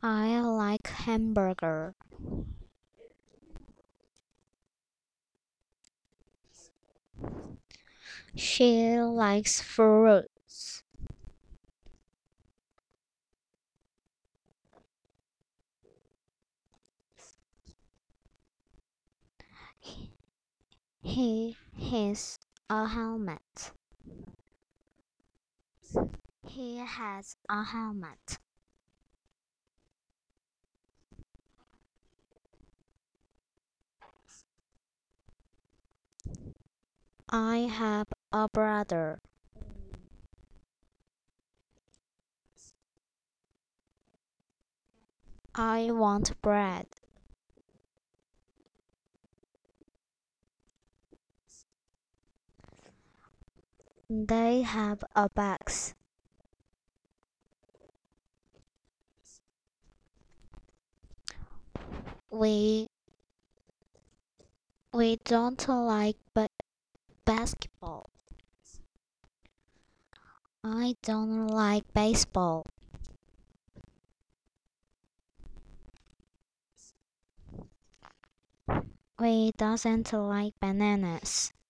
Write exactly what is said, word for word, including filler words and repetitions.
I like hamburger. She likes fruits. He has a helmet. He has a helmet. I have a brother. I want bread. They have a box. We we don't like ba- basketball. I don't like baseball. We doesn't like bananas.